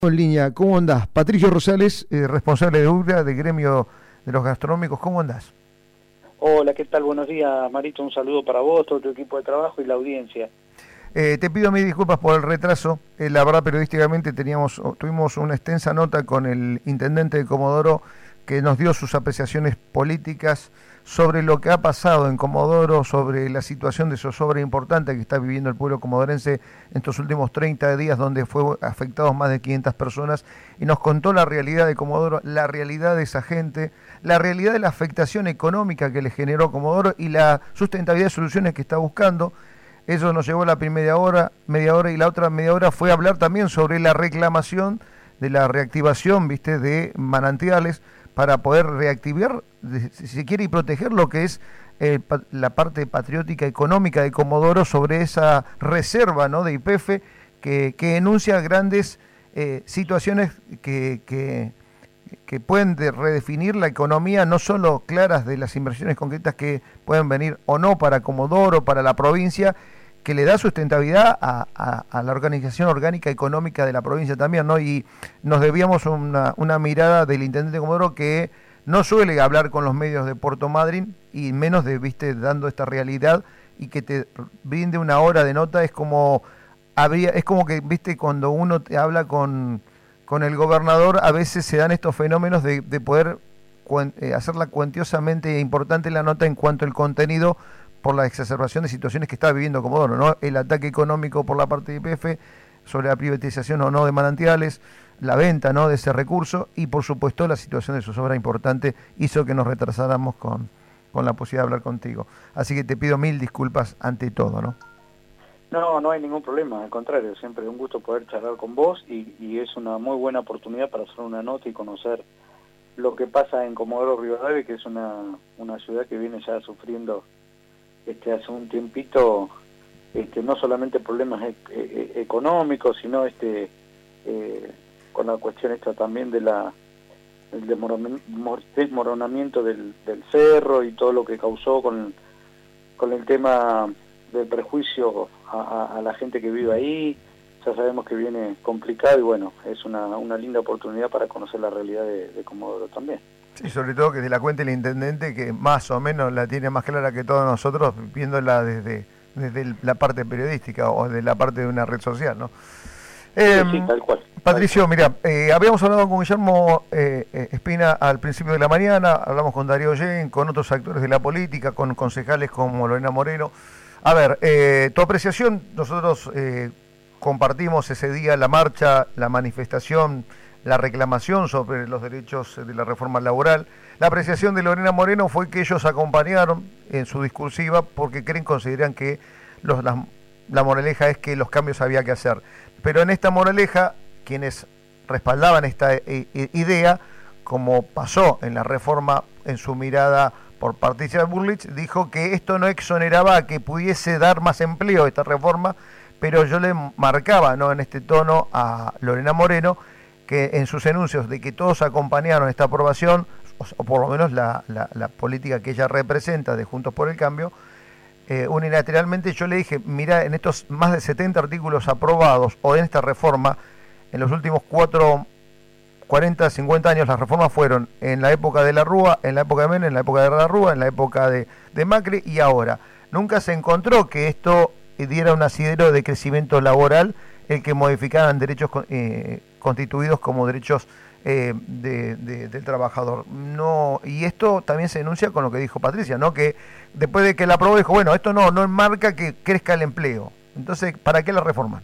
En línea, ¿cómo andás? Patricio Rosales, responsable de UGRA, de Gremio de los Gastronómicos, ¿cómo andás? Hola, ¿qué tal? Buenos días, Marito. Un saludo para vos, todo tu equipo de trabajo y la audiencia. Te pido mis disculpas por el retraso. La verdad, periodísticamente tuvimos una extensa nota con el intendente de Comodoro que nos dio sus apreciaciones políticas sobre lo que ha pasado en Comodoro, sobre la situación de zozobra importante que está viviendo el pueblo comodorense en estos últimos 30 días, donde fue afectados más de 500 personas, y nos contó la realidad de Comodoro, la realidad de esa gente, la realidad de la afectación económica que le generó Comodoro y la sustentabilidad de soluciones que está buscando. Eso nos llevó la primera media hora, y la otra media hora fue hablar también sobre la reclamación de la reactivación, ¿viste?, de manantiales para poder reactivar, si se quiere, y proteger lo que es la parte patriótica económica de Comodoro sobre esa reserva, ¿no?, de YPF que enuncia grandes situaciones que pueden redefinir la economía, no solo claras de las inversiones concretas que pueden venir o no para Comodoro, para la provincia, que le da sustentabilidad a la organización orgánica económica de la provincia también, ¿no? Y nos debíamos una mirada del intendente de Comodoro, que no suele hablar con los medios de Puerto Madryn, y menos dando esta realidad, y que te brinde una hora de nota. Es como que, viste, cuando uno te habla con el gobernador, a veces se dan estos fenómenos de poder hacerla cuantiosamente importante la nota en cuanto al contenido, por la exacerbación de situaciones que está viviendo Comodoro, ¿no? El ataque económico por la parte de YPF, sobre la privatización o no de manantiales, la venta, ¿no?, de ese recurso, y por supuesto la situación de zozobra importante hizo que nos retrasáramos con la posibilidad de hablar contigo. Así que te pido mil disculpas ante todo, ¿no? No hay ningún problema, al contrario, siempre es un gusto poder charlar con vos y es una muy buena oportunidad para hacer una nota y conocer lo que pasa en Comodoro Rivadavia, que es una ciudad que viene ya sufriendo hace un tiempito, no solamente problemas económicos, sino con la cuestión esta también del desmoronamiento del cerro y todo lo que causó con el tema del prejuicio a la gente que vive ahí. Ya sabemos que viene complicado y bueno, es una linda oportunidad para conocer la realidad de Comodoro también. Sí, sobre todo que te la cuente el intendente, que más o menos la tiene más clara que todos nosotros, viéndola desde la parte periodística o de la parte de una red social, ¿no? Sí, tal cual. Patricio, mira, habíamos hablado con Guillermo Espina al principio de la mañana, hablamos con Darío Yen, con otros actores de la política, con concejales como Lorena Moreno. A ver, tu apreciación. Nosotros compartimos ese día la marcha, la manifestación, la reclamación sobre los derechos de la reforma laboral. La apreciación de Lorena Moreno fue que ellos acompañaron en su discursiva porque consideran que la moraleja es que los cambios había que hacer. Pero en esta moraleja, quienes respaldaban esta idea, como pasó en la reforma en su mirada por Patricia Bullrich, dijo que esto no exoneraba a que pudiese dar más empleo esta reforma, pero yo le marcaba, ¿no?, en este tono a Lorena Moreno, que en sus enuncios de que todos acompañaron esta aprobación, o por lo menos la política que ella representa de Juntos por el Cambio, unilateralmente, yo le dije, mira, en estos más de 70 artículos aprobados, o en esta reforma, en los últimos 40, 50 años, las reformas fueron en la época de la Rúa, en la época de Menem, en la época de la Rúa, en la época de Macri, y ahora. Nunca se encontró que esto diera un asidero de crecimiento laboral, el que modificaran derechos constituidos como derechos del trabajador. No, y esto también se denuncia con lo que dijo Patricia, ¿no?, que después de que la aprobó dijo, bueno, esto no enmarca que crezca el empleo. Entonces, ¿para qué la reforman?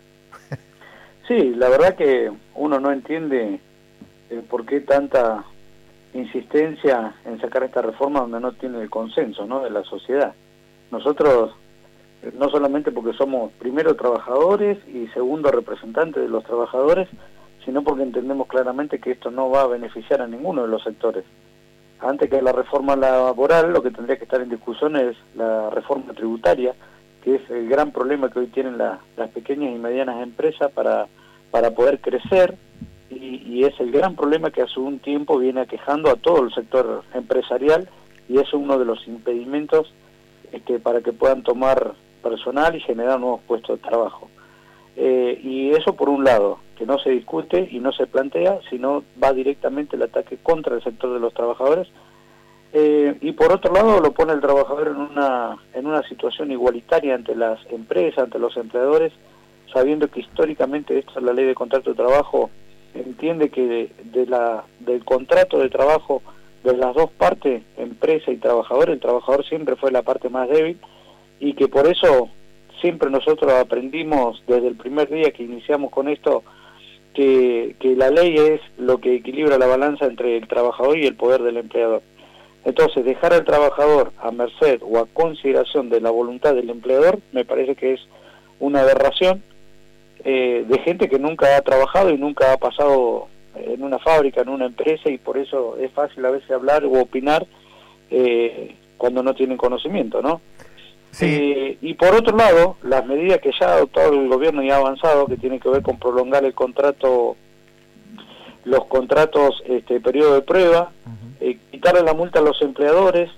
Sí, la verdad que uno no entiende por qué tanta insistencia en sacar esta reforma donde no tiene el consenso, ¿no?, de la sociedad. Nosotros, no solamente porque somos primero trabajadores y segundo representantes de los trabajadores, sino porque entendemos claramente que esto no va a beneficiar a ninguno de los sectores. Antes que la reforma laboral, lo que tendría que estar en discusión es la reforma tributaria, que es el gran problema que hoy tienen las pequeñas y medianas empresas para poder crecer, y es el gran problema que hace un tiempo viene aquejando a todo el sector empresarial, y es uno de los impedimentos para que puedan tomar personal y generar nuevos puestos de trabajo. Y eso por un lado. que no se discute y no se plantea, sino va directamente el ataque contra el sector de los trabajadores. Y por otro lado lo pone el trabajador en una situación igualitaria ante las empresas, ante los empleadores, sabiendo que históricamente esto es la ley de contrato de trabajo, entiende que del contrato de trabajo de las dos partes, empresa y trabajador, el trabajador siempre fue la parte más débil, y que por eso siempre nosotros aprendimos desde el primer día que iniciamos con esto que la ley es lo que equilibra la balanza entre el trabajador y el poder del empleador. Entonces, dejar al trabajador a merced o a consideración de la voluntad del empleador me parece que es una aberración de gente que nunca ha trabajado y nunca ha pasado en una fábrica, en una empresa, y por eso es fácil a veces hablar o opinar cuando no tienen conocimiento, ¿no? Sí. Y por otro lado, las medidas que ya ha adoptado el gobierno y ha avanzado, que tienen que ver con prolongar el contrato, los contratos, periodo de prueba, quitarle la multa a los empleadores,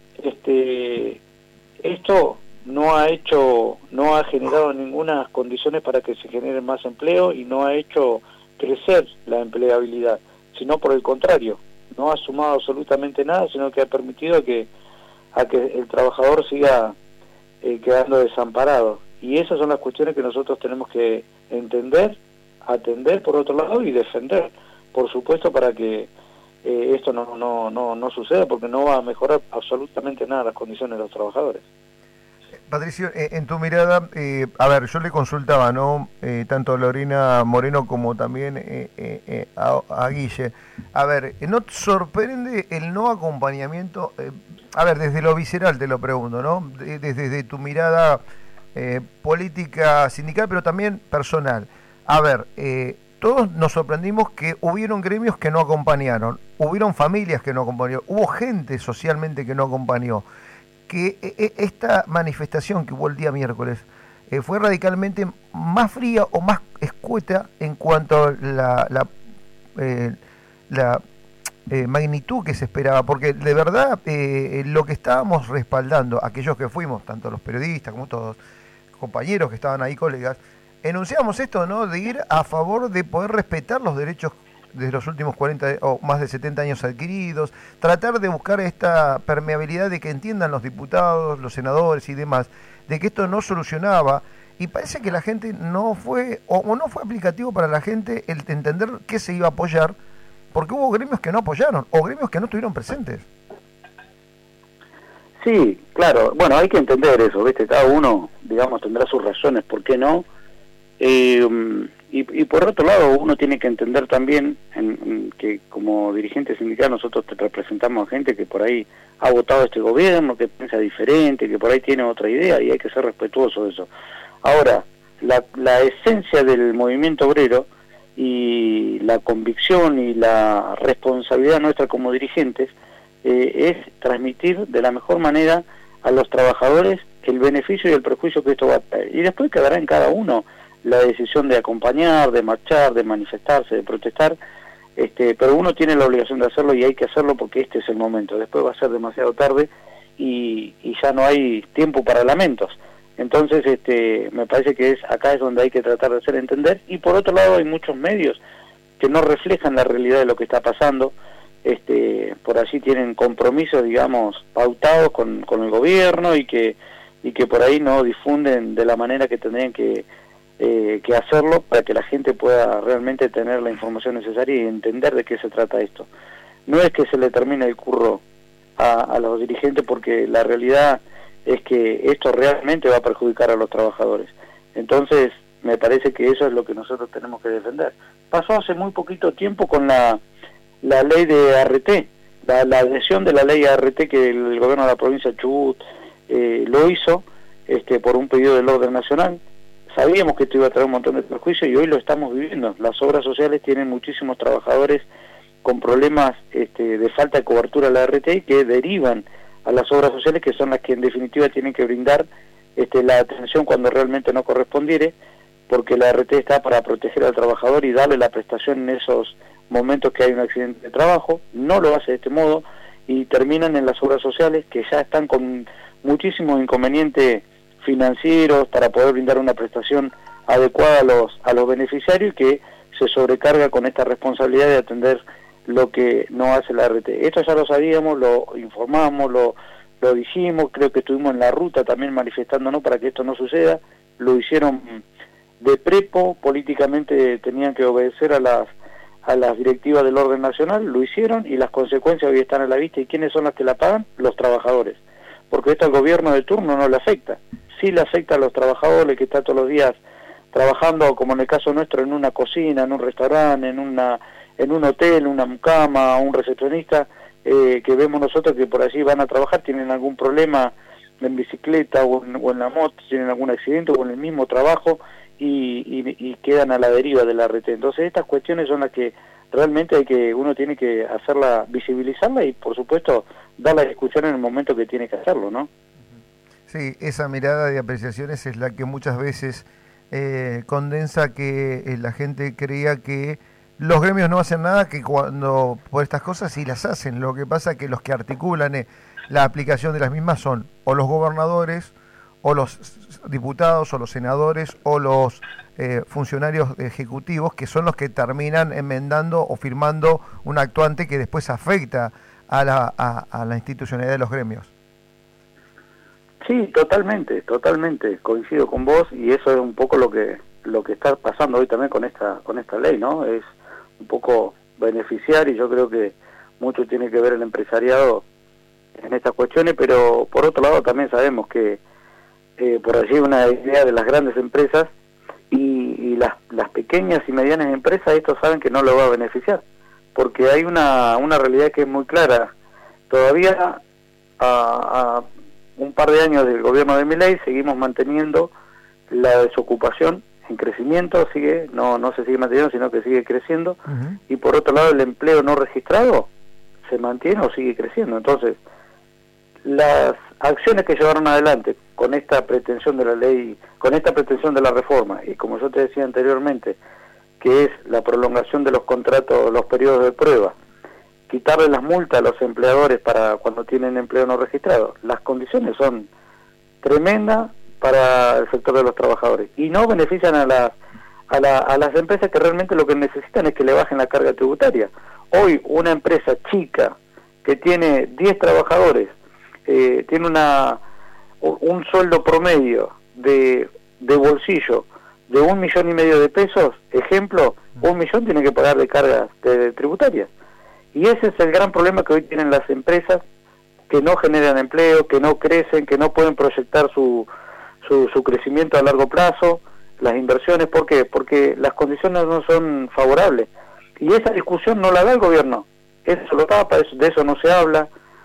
esto no ha generado ninguna condiciones para que se genere más empleo y no ha hecho crecer la empleabilidad, sino por el contrario, no ha sumado absolutamente nada, sino que ha permitido a que el trabajador siga quedando desamparado. Y esas son las cuestiones que nosotros tenemos que entender, atender por otro lado y defender, por supuesto, para que esto no suceda, porque no va a mejorar absolutamente nada las condiciones de los trabajadores. Patricio, en tu mirada, a ver, yo le consultaba, ¿no? Tanto a Lorena Moreno como también a Guille. A ver, ¿no te sorprende el no acompañamiento? A ver, desde lo visceral te lo pregunto, ¿no? Desde tu mirada política, sindical, pero también personal. A ver, todos nos sorprendimos que hubieron gremios que no acompañaron, hubieron familias que no acompañaron, hubo gente socialmente que no acompañó. Que esta manifestación que hubo el día miércoles fue radicalmente más fría o más escueta en cuanto a la magnitud que se esperaba, porque de verdad lo que estábamos respaldando, aquellos que fuimos, tanto los periodistas como todos, compañeros que estaban ahí, colegas, enunciamos esto, ¿no? De ir a favor de poder respetar los derechos de los últimos 40 o más de 70 años adquiridos, tratar de buscar esta permeabilidad de que entiendan los diputados, los senadores y demás, de que esto no solucionaba, y parece que la gente no fue, o no fue aplicativo para la gente el entender qué se iba a apoyar, porque hubo gremios que no apoyaron, o gremios que no estuvieron presentes. Sí, claro, bueno, hay que entender eso, ¿viste? Cada uno, digamos, tendrá sus razones, ¿por qué no? Y por otro lado, uno tiene que entender también que como dirigente sindical nosotros representamos a gente que por ahí ha votado a este gobierno, que piensa diferente, que por ahí tiene otra idea, y hay que ser respetuoso de eso. Ahora, la esencia del movimiento obrero y la convicción y la responsabilidad nuestra como dirigentes es transmitir de la mejor manera a los trabajadores el beneficio y el perjuicio que esto va a traer. Y después quedará en cada uno la decisión de acompañar, de marchar, de manifestarse, de protestar, pero uno tiene la obligación de hacerlo y hay que hacerlo porque este es el momento. Después va a ser demasiado tarde y ya no hay tiempo para lamentos. Entonces, me parece que acá es donde hay que tratar de hacer entender. Y por otro lado hay muchos medios que no reflejan la realidad de lo que está pasando. Por allí tienen compromisos, digamos, pautados con el gobierno y que por ahí no difunden de la manera que tendrían que hacerlo para que la gente pueda realmente tener la información necesaria y entender de qué se trata esto. No es que se le termine el curro a los dirigentes, porque la realidad es que esto realmente va a perjudicar a los trabajadores. Entonces, me parece que eso es lo que nosotros tenemos que defender. Pasó hace muy poquito tiempo con la ley de ART, la adhesión de la ley ART que el gobierno de la provincia de Chubut lo hizo por un pedido del orden nacional. Sabíamos que esto iba a traer un montón de perjuicios y hoy lo estamos viviendo. Las obras sociales tienen muchísimos trabajadores con problemas de falta de cobertura a la RT que derivan a las obras sociales, que son las que en definitiva tienen que brindar la atención cuando realmente no correspondiere, porque la RT está para proteger al trabajador y darle la prestación en esos momentos que hay un accidente de trabajo. No lo hace de este modo y terminan en las obras sociales, que ya están con muchísimos inconvenientes financieros para poder brindar una prestación adecuada a los beneficiarios, que se sobrecarga con esta responsabilidad de atender lo que no hace la ART. Esto ya lo sabíamos, lo informamos, lo dijimos, creo que estuvimos en la ruta también manifestándonos para que esto no suceda, lo hicieron de prepo, políticamente tenían que obedecer a las directivas del orden nacional, lo hicieron y las consecuencias hoy están a la vista. ¿Y quiénes son las que la pagan? Los trabajadores, porque esto al gobierno de turno no le afecta, sí le afecta a los trabajadores que están todos los días trabajando, como en el caso nuestro, en una cocina, en un restaurante, en un hotel, una mucama, un recepcionista, que vemos nosotros que por allí van a trabajar, tienen algún problema en bicicleta o en la moto, tienen algún accidente o en el mismo trabajo y quedan a la deriva de la ART. Entonces estas cuestiones son las que realmente uno tiene que hacerla, visibilizarla y por supuesto dar la discusión en el momento que tiene que hacerlo, ¿no? Sí, esa mirada de apreciaciones es la que muchas veces condensa que la gente creía que los gremios no hacen nada, que cuando por estas cosas sí las hacen. Lo que pasa es que los que articulan la aplicación de las mismas son o los gobernadores, o los diputados, o los senadores, o los funcionarios ejecutivos, que son los que terminan enmendando o firmando un actuante que después afecta a la institucionalidad de los gremios. Sí, totalmente, coincido con vos y eso es un poco lo que está pasando hoy también con esta ley, ¿no? Es un poco beneficiar y yo creo que mucho tiene que ver el empresariado en estas cuestiones, pero por otro lado también sabemos que por allí una idea de las grandes empresas y las pequeñas y medianas empresas, estos saben que no lo va a beneficiar, porque hay una realidad que es muy clara. Todavía a un par de años del gobierno de Milei seguimos manteniendo la desocupación en crecimiento, no se sigue manteniendo, sino que sigue creciendo, y por otro lado el empleo no registrado se mantiene o sigue creciendo. Entonces, las acciones que llevaron adelante con esta pretensión de la ley, con esta pretensión de la reforma, y como yo te decía anteriormente, que es la prolongación de los contratos, los periodos de prueba, quitarle las multas a los empleadores para cuando tienen empleo no registrado, las condiciones son tremendas para el sector de los trabajadores y no benefician a las empresas que realmente lo que necesitan es que le bajen la carga tributaria. Hoy una empresa chica que tiene 10 trabajadores tiene un sueldo promedio de bolsillo de 1,5 millones de pesos, ejemplo, 1 millón tiene que pagar de cargas tributarias. Y ese es el gran problema que hoy tienen las empresas, que no generan empleo, que no crecen, que no pueden proyectar su crecimiento a largo plazo, las inversiones. ¿Por qué? Porque las condiciones no son favorables. Y esa discusión no la da el gobierno. Eso lo tapa, de eso no se habla.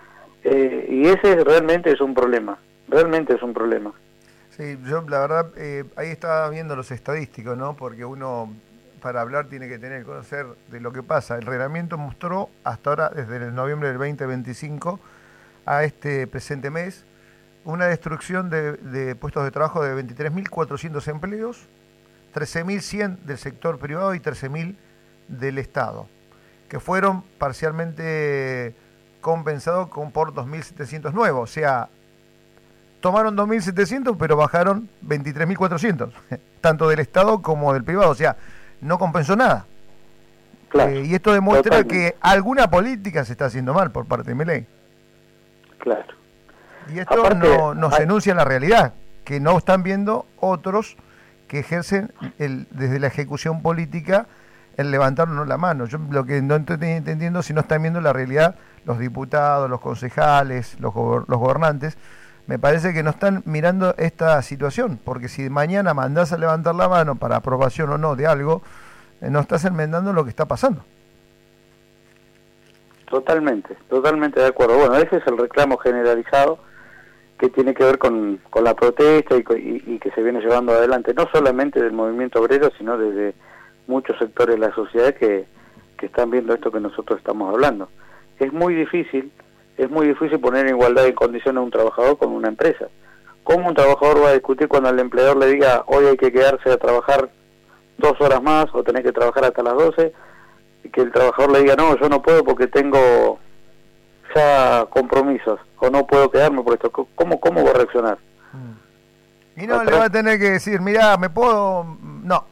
Y ese realmente es un problema. Realmente es un problema. Sí, yo la verdad, ahí estaba viendo los estadísticos, ¿no? Porque uno, para hablar, tiene que tener conocer de lo que pasa. El reglamento mostró hasta ahora, desde el noviembre del 2025 a este presente mes, una destrucción de puestos de trabajo de 23.400 empleos, 13.100 del sector privado y 13.000 del Estado, que fueron parcialmente compensados por 2.700 nuevos. O sea, tomaron 2.700 pero bajaron 23.400, tanto del Estado como del privado. O sea, no compensó nada. Claro, y esto demuestra que alguna política se está haciendo mal por parte de Milei. Claro. Y esto aparte, nos enuncia la realidad, que no están viendo otros que ejercen desde la ejecución política el levantarnos la mano. Yo lo que no estoy entendiendo si no están viendo la realidad los diputados, los concejales, los gobernantes, me parece que no están mirando esta situación, porque si mañana mandás a levantar la mano para aprobación o no de algo, no estás enmendando lo que está pasando. Totalmente de acuerdo. Bueno, ese es el reclamo generalizado que tiene que ver con la protesta y que se viene llevando adelante, no solamente del movimiento obrero, sino desde muchos sectores de la sociedad que están viendo esto que nosotros estamos hablando. Es muy difícil poner en igualdad de condiciones a un trabajador con una empresa. ¿Cómo un trabajador va a discutir cuando el empleador le diga hoy hay que quedarse a trabajar 2 horas más o tenés que trabajar hasta las 12? Y que el trabajador le diga no, yo no puedo porque tengo ya compromisos o no puedo quedarme por esto. ¿Cómo va a reaccionar? Y no, le va a tener que decir, mirá, me puedo... No,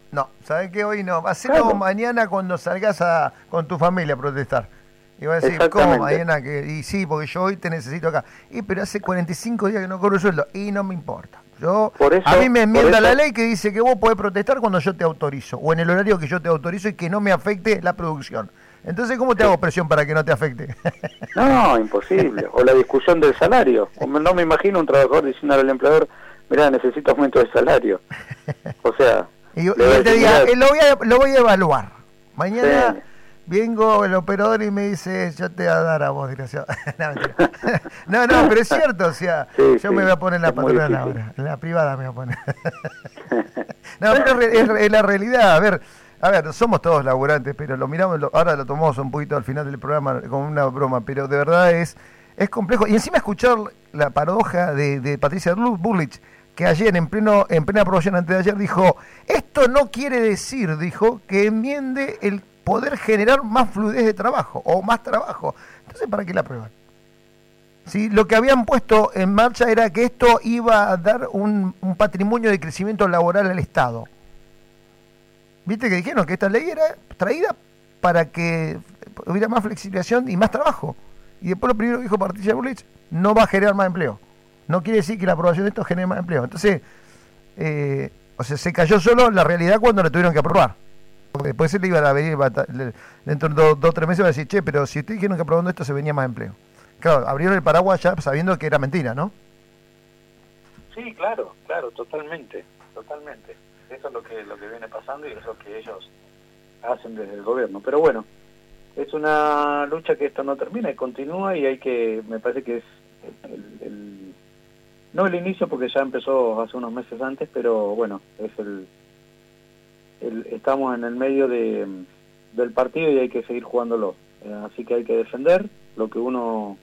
¿Sabés qué? Hoy no. Hacelo mañana cuando salgas con tu familia a protestar. Y vas a decir, ¿cómo mañana? Y sí, porque yo hoy te necesito acá. Pero hace 45 días que no cobro sueldo y no me importa. A mí me enmienda la ley que dice que vos podés protestar cuando yo te autorizo, o en el horario que yo te autorizo y que no me afecte la producción. Entonces, ¿cómo te hago presión para que no te afecte? No, imposible. O la discusión del salario. No me imagino un trabajador diciendo al empleador, mirá, necesito aumento de salario. O sea... y él te diga, lo voy a evaluar. Mañana vengo el operador y me dice, yo te voy a dar a vos, desgraciado. No, pero es cierto, o sea, yo me voy a poner en la patronal ahora, en la privada me voy a poner. No, pero es la realidad. A ver, somos todos laburantes, pero lo miramos, ahora lo tomamos un poquito al final del programa como una broma, pero de verdad es complejo. Y encima escuchar la paradoja de Patricia Bullrich, que ayer en plena aprobación antes de ayer dijo, esto no quiere decir, dijo, que enmiende el poder generar más fluidez de trabajo o más trabajo. Entonces, ¿para qué la aprueban? ¿Sí? Lo que habían puesto en marcha era que esto iba a dar un patrimonio de crecimiento laboral al Estado. Viste que dijeron que esta ley era traída para que hubiera más flexibilización y más trabajo. Y después lo primero que dijo Patricia Bullrich, no va a generar más empleo. No quiere decir que la aprobación de esto genere más empleo. Entonces, se cayó solo la realidad cuando la tuvieron que aprobar. Porque después se le iba a venir, dentro de 2 o 3 meses va a decir, che, pero si ustedes dijeron que aprobando esto se venía más empleo. Claro, abrieron el paraguas ya sabiendo que era mentira, ¿no? Sí, claro, totalmente. Eso es lo que viene pasando y es lo que ellos hacen desde el gobierno. Pero bueno, es una lucha que esto no termina y continúa y me parece que es no el inicio porque ya empezó hace unos meses antes, pero bueno, es estamos en el medio del partido y hay que seguir jugándolo. Así que hay que defender lo que uno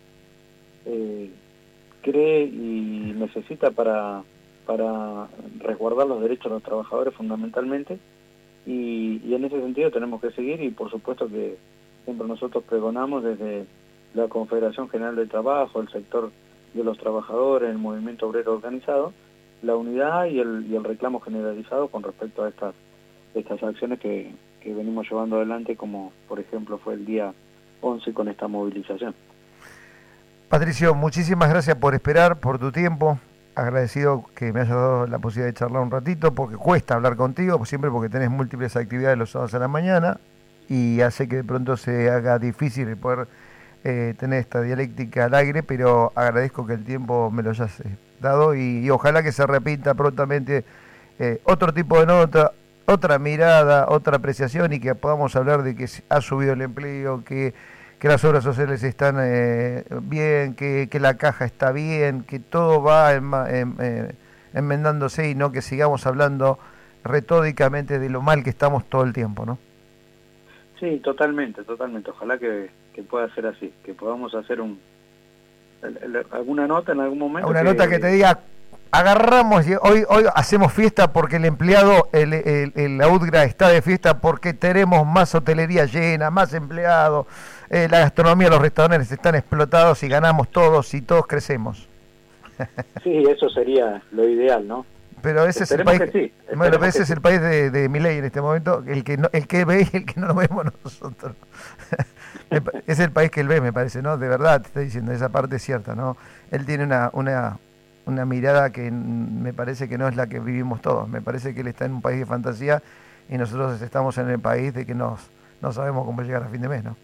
cree y necesita para resguardar los derechos de los trabajadores fundamentalmente y en ese sentido tenemos que seguir y por supuesto que siempre nosotros pregonamos desde la Confederación General del Trabajo, el sector de los trabajadores, el movimiento obrero organizado, la unidad y el reclamo generalizado con respecto a estas acciones que venimos llevando adelante, como por ejemplo fue el día 11 con esta movilización. Patricio, muchísimas gracias por esperar, por tu tiempo. Agradecido que me hayas dado la posibilidad de charlar un ratito, porque cuesta hablar contigo, siempre porque tenés múltiples actividades los sábados a la mañana y hace que de pronto se haga difícil el poder tener esta dialéctica al aire, pero agradezco que el tiempo me lo hayas dado y ojalá que se repita prontamente otro tipo de nota, otra mirada, otra apreciación y que podamos hablar de que ha subido el empleo, que las obras sociales están bien, que la caja está bien, que todo va enmendándose y no que sigamos hablando retódicamente de lo mal que estamos todo el tiempo, ¿no? Sí, totalmente. Ojalá que pueda ser así, que podamos hacer alguna nota en algún momento. Una nota que te diga, agarramos y hoy hacemos fiesta porque el empleado, la UTGRA está de fiesta porque tenemos más hotelería llena, más empleados, la gastronomía, los restaurantes están explotados y ganamos todos y todos crecemos. Sí, eso sería lo ideal, ¿no? Pero ese es el país, bueno, ese es el país de Milei en este momento, el que ve y el que no lo vemos nosotros. Es el país que él ve, me parece, ¿no? De verdad, te estoy diciendo, esa parte es cierta, ¿no? Él tiene una mirada que me parece que no es la que vivimos todos. Me parece que él está en un país de fantasía y nosotros estamos en el país de que no sabemos cómo llegar a fin de mes, ¿no?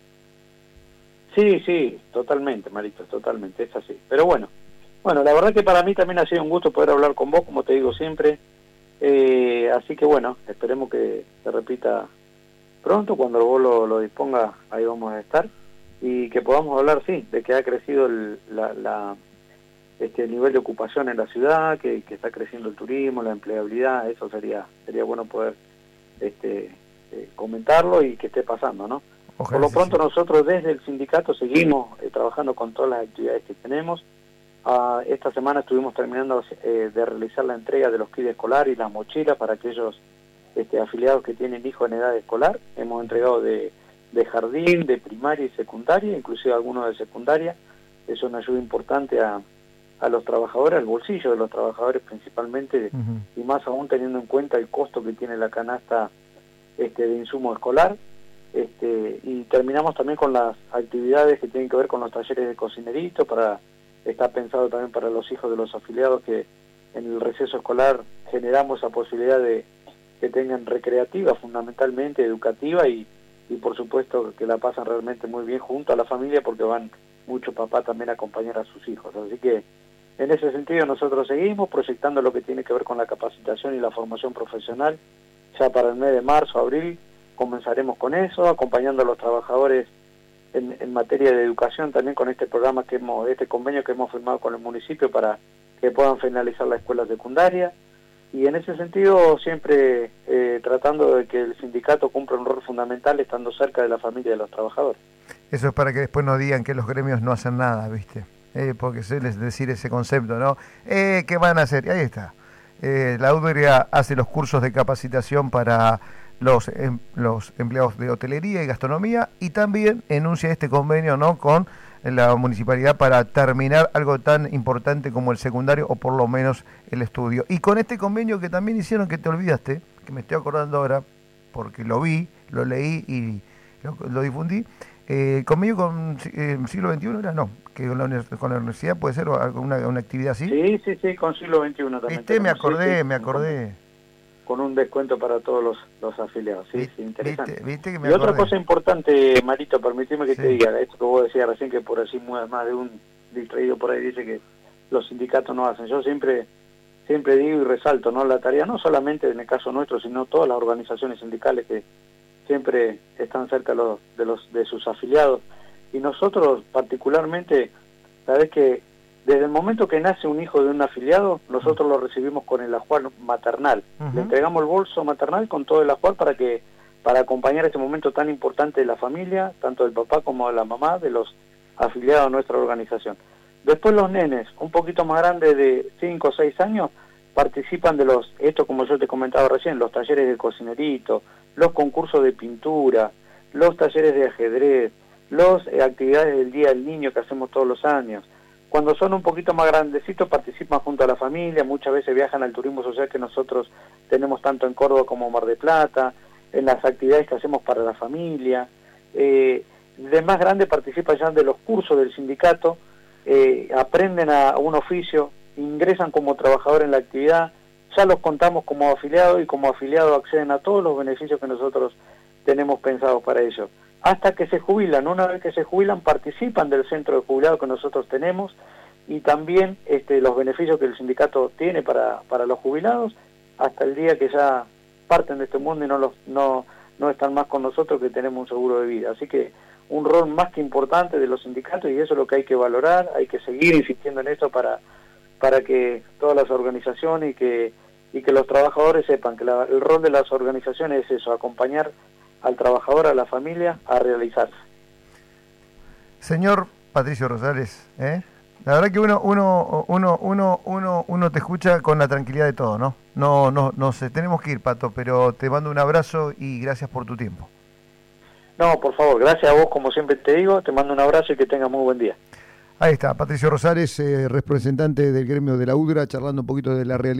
Sí, totalmente, Marito, totalmente, es así. Pero bueno, la verdad que para mí también ha sido un gusto poder hablar con vos, como te digo siempre. Así que bueno, esperemos que se repita pronto, cuando vos lo dispongas, ahí vamos a estar. Y que podamos hablar, sí, de que ha crecido el nivel de ocupación en la ciudad, que está creciendo el turismo, la empleabilidad. Eso sería bueno poder comentarlo y que esté pasando, ¿no? Ojalá. Por lo pronto nosotros desde el sindicato seguimos trabajando con todas las actividades que tenemos. Esta semana estuvimos terminando de realizar la entrega de los kits escolares y las mochilas para aquellos afiliados que tienen hijos en edad escolar. Hemos entregado de jardín, de primaria y secundaria, inclusive algunos de secundaria. Es una ayuda importante a a los trabajadores, al bolsillo de los trabajadores principalmente, y más aún teniendo en cuenta el costo que tiene la canasta de insumo escolar. Y terminamos también con las actividades que tienen que ver con los talleres de cocinerito, está pensado también para los hijos de los afiliados, que en el receso escolar generamos esa posibilidad de que tengan recreativa, fundamentalmente educativa, y por supuesto que la pasan realmente muy bien junto a la familia, porque van mucho papá también a acompañar a sus hijos. Así que en ese sentido nosotros seguimos proyectando lo que tiene que ver con la capacitación y la formación profesional. Ya para el mes de marzo, abril, comenzaremos con eso, acompañando a los trabajadores en materia de educación, también con este programa este convenio que hemos firmado con el municipio para que puedan finalizar la escuela secundaria. Y en ese sentido siempre tratando de que el sindicato cumpla un rol fundamental, estando cerca de la familia de los trabajadores. Eso es para que después no digan que los gremios no hacen nada, ¿viste? Porque suele decir ese concepto, ¿no? ¿Qué van a hacer? Y ahí está. La UDRA hace los cursos de capacitación para los empleados de hotelería y gastronomía, y también enuncia este convenio, ¿no?, con la municipalidad para terminar algo tan importante como el secundario, o por lo menos el estudio. Y con este convenio que también hicieron, que te olvidaste, que me estoy acordando ahora, porque lo vi, lo leí y lo difundí, convenio con siglo XXI, ¿era? No, que con la universidad puede ser una actividad así. Sí, con siglo XXI también. ¿Viste? Me acordé. Con un descuento para todos los afiliados, sí, interesante. ¿Viste que me y acordé? Otra cosa importante, Marito, permitime que te diga, esto que vos decías recién, que por así más de un distraído por ahí dice que los sindicatos no hacen. Yo siempre digo y resalto, ¿no?, la tarea no solamente en el caso nuestro, sino todas las organizaciones sindicales que siempre están cerca de sus afiliados. Y nosotros particularmente, sabés que desde el momento que nace un hijo de un afiliado, nosotros lo recibimos con el ajuar maternal. Le entregamos el bolso maternal con todo el ajuar para acompañar este momento tan importante de la familia, tanto del papá como de la mamá, de los afiliados a nuestra organización. Después los nenes, un poquito más grandes de 5 o 6 años, participan de esto como yo te comentaba recién, los talleres de cocinerito, los concursos de pintura, los talleres de ajedrez, las actividades del Día del Niño que hacemos todos los años. Cuando son un poquito más grandecitos participan junto a la familia, muchas veces viajan al turismo social que nosotros tenemos tanto en Córdoba como Mar del Plata, en las actividades que hacemos para la familia. De más grande participan ya de los cursos del sindicato, aprenden a un oficio, ingresan como trabajador en la actividad, ya los contamos como afiliados y como afiliados acceden a todos los beneficios que nosotros tenemos pensados para ellos. Hasta que se jubilan. Una vez que se jubilan participan del centro de jubilados que nosotros tenemos, y también los beneficios que el sindicato tiene para los jubilados, hasta el día que ya parten de este mundo y no están más con nosotros, que tenemos un seguro de vida. Así que un rol más que importante de los sindicatos, y eso es lo que hay que valorar, hay que seguir insistiendo en esto para que todas las organizaciones y que los trabajadores sepan que el rol de las organizaciones es eso, acompañar al trabajador, a la familia, a realizarse. Señor Patricio Rosales, la verdad que uno te escucha con la tranquilidad de todo, ¿no? No sé, tenemos que ir, Pato, pero te mando un abrazo y gracias por tu tiempo. No, por favor, gracias a vos, como siempre te digo, te mando un abrazo y que tengas muy buen día. Ahí está, Patricio Rosales, representante del gremio de la UDRA, charlando un poquito de la realidad.